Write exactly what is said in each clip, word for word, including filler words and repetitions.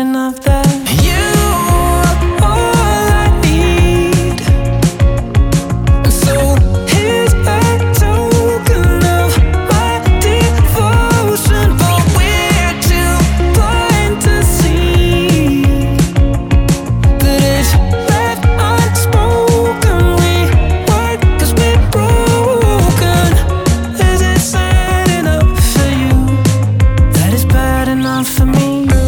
enough that you are all I need. So here's a token of my devotion, but we're too blind to see that it's left unspoken. We work 'cause we're broken. Is it sad enough for you that it's bad enough for me?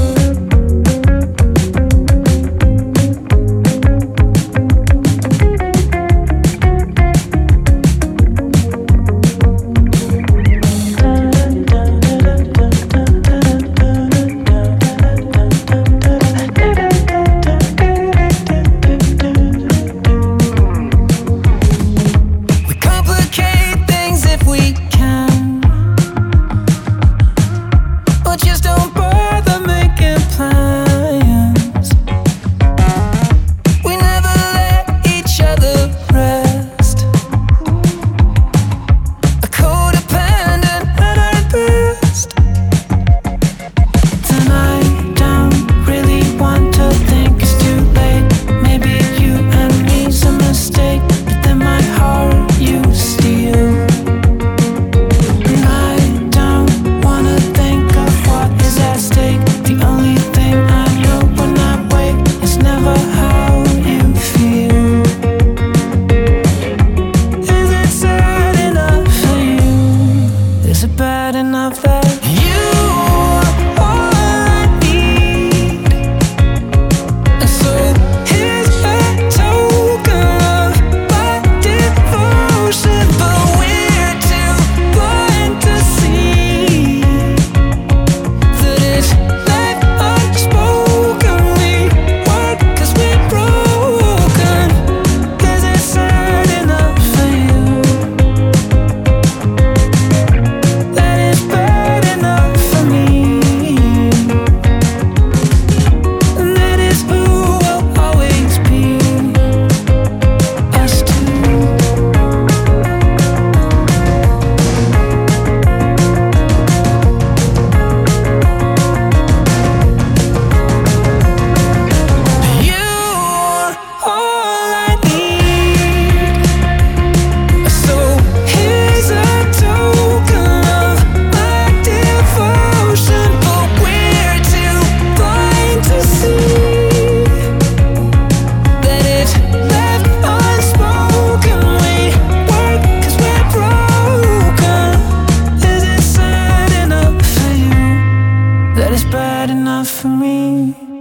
Just don't bother making plans. We never let each other rest. A codependent at our best. Tonight, don't really want to think it's too late. Maybe you and me's a mistake, but then my heart you steal. The only thing I know when I wake is never how you feel. Is it sad enough for you? Is it bad enough that you are all I need? And so here's a token of my devotion, but we're too blind to see that it's bad enough for me.